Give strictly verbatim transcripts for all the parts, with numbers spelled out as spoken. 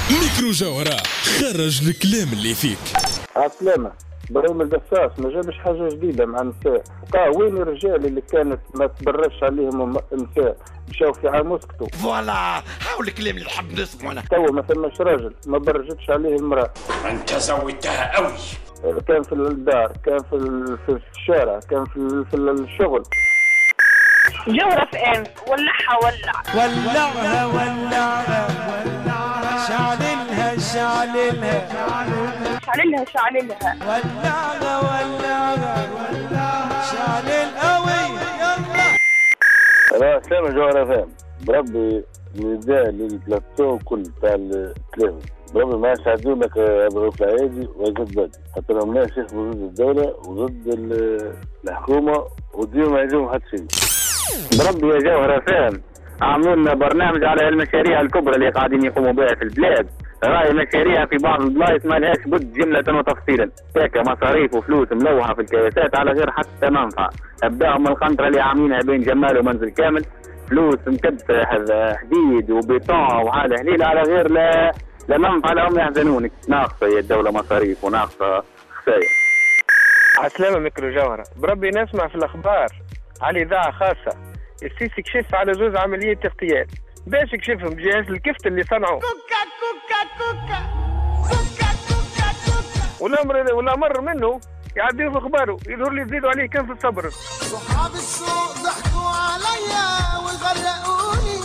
ميكرو جوهرة خرج الكلام اللي فيك. عسلامة. ابراهيم القصاص ما جابش حاجة جديدة مع النساء. بقى وين الرجال اللي كانت ما تبرش عليهم النساء مشاو في عام وسكتوا. فوالا هاو الكلام اللي نحب نسمعه انا. توا ما ثماش راجل ما برجتش عليه المرأة. انت زودتها قوي. كان في الدار، كان في في الشارع، كان في في الشغل. جوهرة في ام ولعها ولع ولعها ولعها ولعها شعللها شعللها شعللها شعللها ولعها ولعها ولعها شعلل قوي يلا. سامع جوهرة فهم بربي النداء اللي تلاتو كل تاع التلفزيون بربي ما يساعدوا لك ابو العادي وزد بدري حتى لو الناس يخدموا ضد الدولة وضد الحكومة وديما يجيهم حد شيء. بربي يا جوهرة فهم عاملوا لنا برنامج على المشاريع الكبرى اللي قاعدين يقوموا بها في البلاد. راهي مشاريع في بعض البلايص ما لهاش بد جملة وتفصيلا، هكا مصاريف وفلوس ملوحة في الكياسات على غير حتى منفعة. ابداهم من القنطرة اللي عاملينها بين جمال ومنزل كامل، فلوس مكدسة حديد وبيطون وهذا هليل على غير لا لا منفعة لهم يحزنونك. ناقصة يا الدولة مصاريف وناقصة خسائر. عسلامة ميكرو جوهرة. بربي نسمع في الأخبار على إذاعة خاصة السيسي كشف على زوز عملية اغتيال. باش يكشفهم جهاز الكفت اللي صنعوا كوكا كوكا كوكا كوكا كوكا كوكا والأمر والأمر منه يعديه في أخباره يظهر لي يزيدوا عليه كان في الصبر. صحاب السوق ضحكوا عليا وغرقوني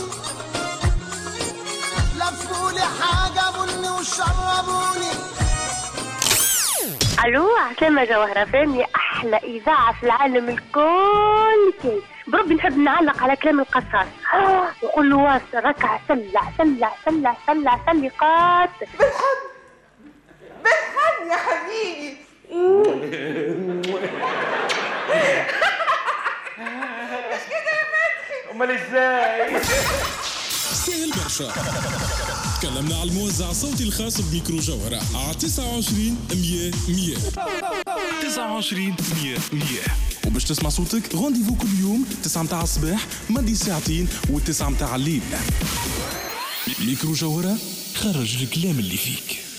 لفوا لي حاجة بني وشربوني. الو عسلامة جوهرة فهمي احلى اذاعة في العالم الكل كي بربي نحب نعلق على كلام القصاص وقول له واس ركع سلع سلع سلع سلع سلي قات بالحب بالحب يا حبيبي. مش كده يا فتحي؟ امال ازاي؟ سهل برشا. تكلمنا على الموزع الصوتي الخاص بميكرو جوهرة على تسعة وعشرين مية مية تسعة وعشرين مية مية. وباش تسمع صوتك رونديفو كل يوم تسعة متاع الصباح مدي ساعتين وتسعة متاع الليل. ميكرو جوهرة خرج الكلام اللي فيك.